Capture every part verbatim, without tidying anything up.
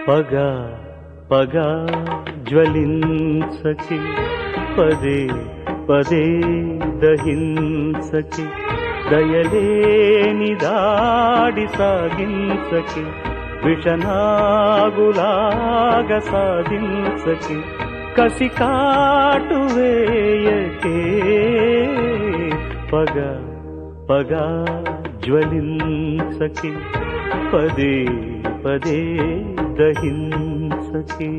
పగ పగ జ్వలించకి పదే పదే దహించకి దయలేని దాడి సాగించకి విషనాగులాగ సాధించకి కసి కాటు వేయకే పగ పగ జ్వలించకి పదే పదే దహించకి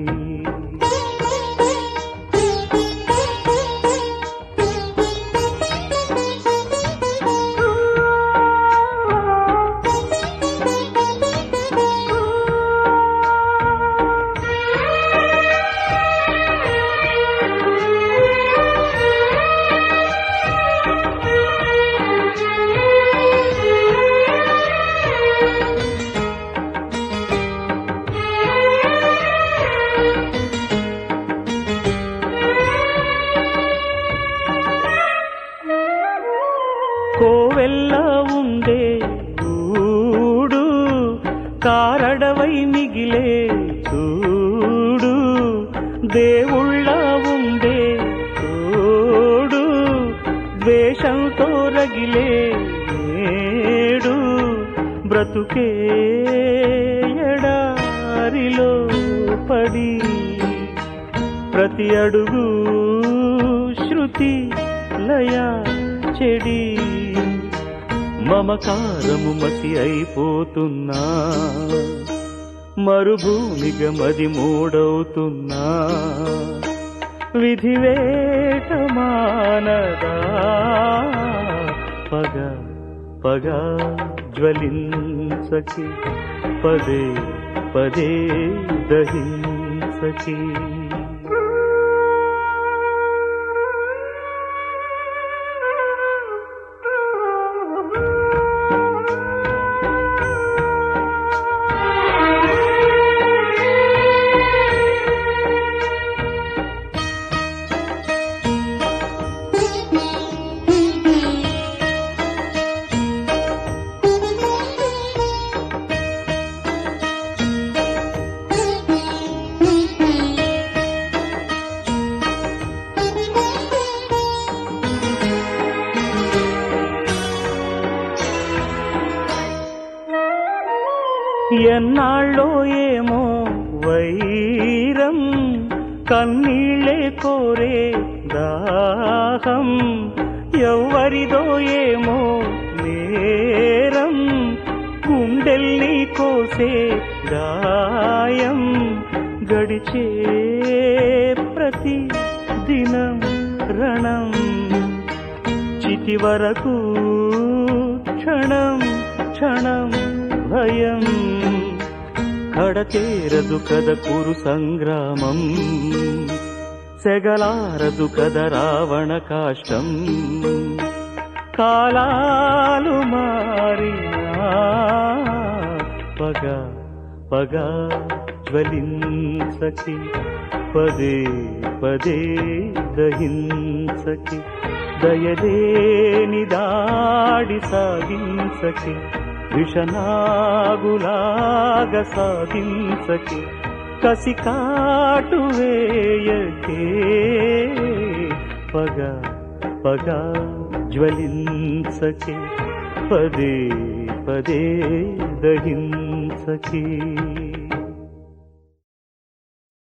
కోవెల్ల ఉండే చూడు కారడవై మిగిలే చూడు దేవుళ్ళ ఉండే చూడు ద్వేషంతో రగిలే నేడు బ్రతుకే ఎడారిలో పడి ప్రతి అడుగు శృతి లయ చెడి మమకారము మసి అయిపోతున్నా మరుభూమిగా మది మూడవుతున్నా విధివేట మానదా పగ పగ జ్వలించకి పదే పదే దహించకి ఎన్నాళ్ళో ఏమో వైరం కన్నీళ్ళే కోరే దాహం ఎవ్వరిదో ఏమో నేరం గుండెల్ని కోసే గాయం గడిచే ప్రతి దినం రణం చితి వరకు క్షణం క్షణం భయం కడతేరదు కద కురు సంగ్రామం సెగలారదు కద రావణ కాష్టం కాలాలు మారినా పగ పగ జ్వలించకి పదే పదే దహించకి దయలేని దాడి సాగించకి విషనాగులాగ సాధించకి కసి కాటు వేయకే పగ పగ జ్వలించకి పదే పదే దహించకి